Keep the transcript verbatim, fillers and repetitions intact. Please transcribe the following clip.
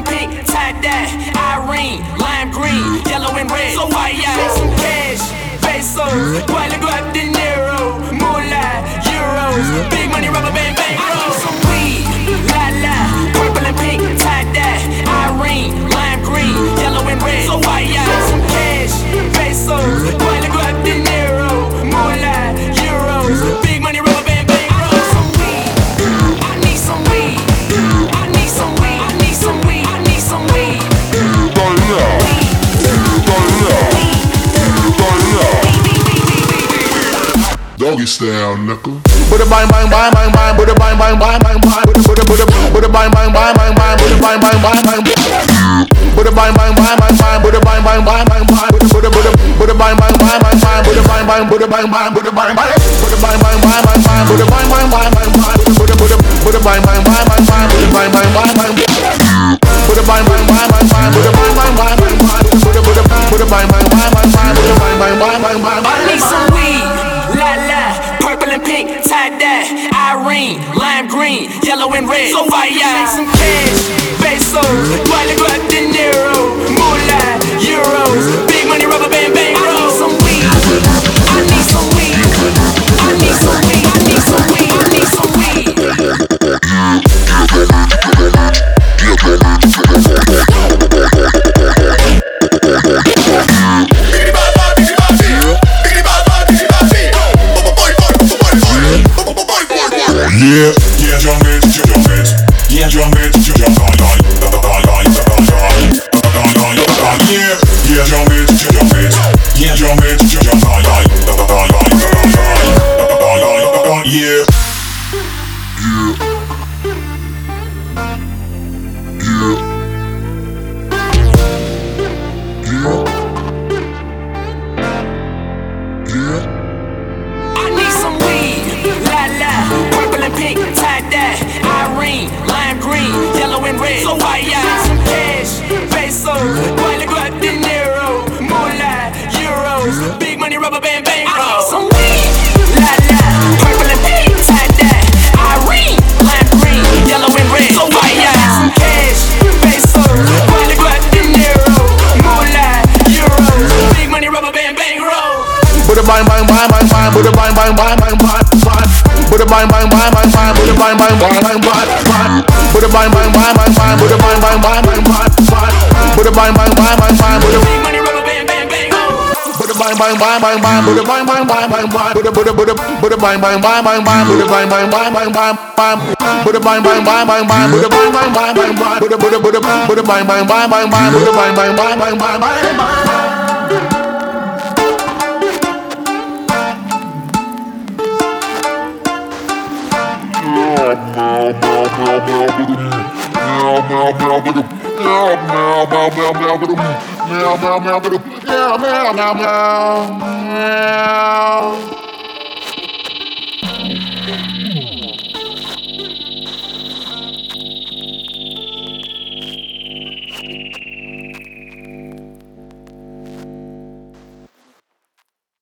and pink, tie-dye, Irene, lime green, yellow and red. So why y'all some cash, pesos, Wally Guap, De Niro, moolah, euros, big money, rubber band, bang, roll. Some weed, la la, purple and pink, tie-dye, Irene, lime green, yellow and red. So why y'all some cash, pesos, Wally Guap, De Niro, moolah, euros, big money, rubber band, bang, roll. Some weed, I need some weed, I need some weed, I need some weed, I need some weed. Doggy style, knuckle. Buddha bang bang bang bang bang, Buddha bang bang bang bang bang, Buddha Buddha Buddha bang bang bang bang bang, Buddha bang bang bang bang bang, Buddha bang bang bang bang bang, Buddha bang bang bang bang bang, Buddha Buddha Buddha bang bang bang bang bang, Buddha bang bang Buddha bang bang Buddha bang bang Buddha bang bang bang bang bang, Buddha bang bang bang bang bang, Buddha Buddha Buddha bang bang bang bang bang, Buddha bang bang bang bang, Buddha bang bang bang bang bang, Buddha bang bang bang bang bang, Buddha Buddha Buddha bang bang bang bang bang, Buddha bang bang bang bang bang. I need some weed, la la, purple and pink, tie-dye, Irene, lime green, yellow and red. So why y'all some cash, pesos, Wally Guap, De Niro, moolah, euros, big money, rubber band, bang, roll. Some weed, I need some weed, I need some weed, I need some weed, I need some weed. Yeah, yeah, jump it, jump it. Yeah, jump it, jump it. Yeah, yeah, jump it, jump it. Yeah, jump it, jump it. Yeah. I need some weed, la la, purple and pink, tie-dye, Irene, lime green, yellow and red. So why y'all some cash, pesos, Wally Guap, De Niro, moolah, euros, big money, rubber band, bang, roll. Some weed, la la, purple and pink, tie-dye, Irene, lime green, yellow and red. So why y'all some cash, pesos, Wally Guap, De Niro, moolah, euros, big money, rubber band, bang, roll. Buddha bang bang bang bang bang, Buddha bang bang bang bang bang, Buddha bang bang bang bang bang, Buddha bang bang bang bang bang, Buddha bang bang bang bang bang, Buddha bang bang bang bang bang, Buddha bang bang bang bang bang, Buddha big money, rubber band, bang, bang, Buddha bang bang bang bang bang, Buddha bang bang bang bang bang, Buddha Buddha Buddha Buddha bang bang bang bang bang, Buddha bang bang bang bang bang bang, Buddha bang bang bang bang bang, Buddha bang bang bang bang bang, Buddha Buddha Buddha Buddha bang bang bang bang bang, Buddha bang bang bang bang bang bang. Yeah.